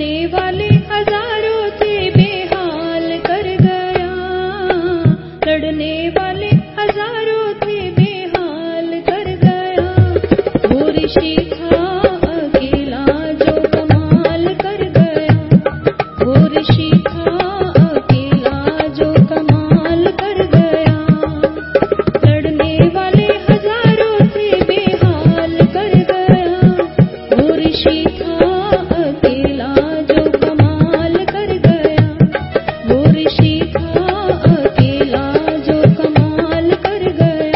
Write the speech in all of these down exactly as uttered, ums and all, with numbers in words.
लड़ने वाले हजारों थे बेहाल कर गया, लड़ने वाले हजारों थे बेहाल कर गया। वो ऋषि था अकेला जो कमाल कर गया, वो ऋषि था अकेला जो कमाल कर गया। लड़ने वाले हजारों थे बेहाल कर गया, वो ऋषि था अकेला जो कमाल कर गया, वो ऋषि था अकेला जो कमाल कर गया।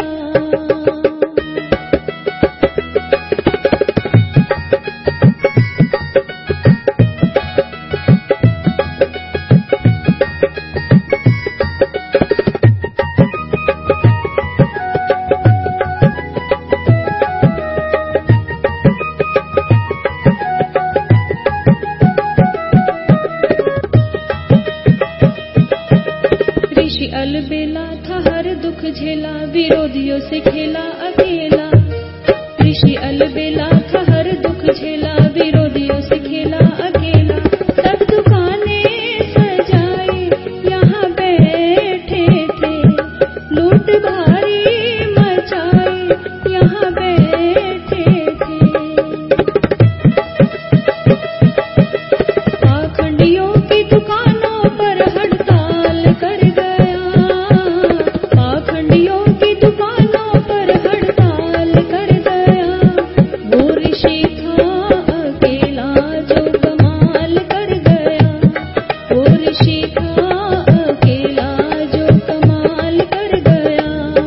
ऋषि अलबेला था हर दुख झेला, विरोधियों से खेला अकेला। ऋषि अलबेला था हर दुख झेला, विरोधियों से खेला अकेला। सब दुकानें सजाई यहाँ बैठे थे, लूट भारी मचाई यहाँ बैठे थे। पाखंडियों की दुकानों पर हड़ताल कर गया, पाखंडियों की दुकानों पर हड़ताल कर गया। वो ऋषि था अकेला जो कमाल कर गया, वो ऋषि था अकेला जो कमाल कर गया।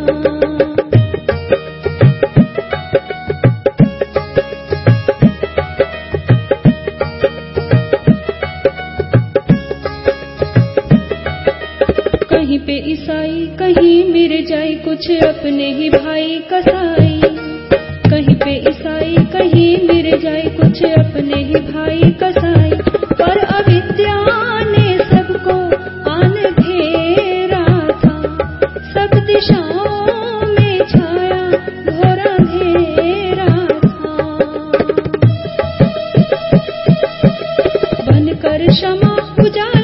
कहीं पे ईसाई कहीं मिर्जाई, कुछ अपने ही भाई कसाई। कहीं पे ईसाई कहीं मिर्जाई, कुछ अपने ही भाई कसाई। पर अविद्या ने सबको आन घेरा था, सब दिशाओं में छाया घोर अंधेरा था। बनकर क्षमा उजाला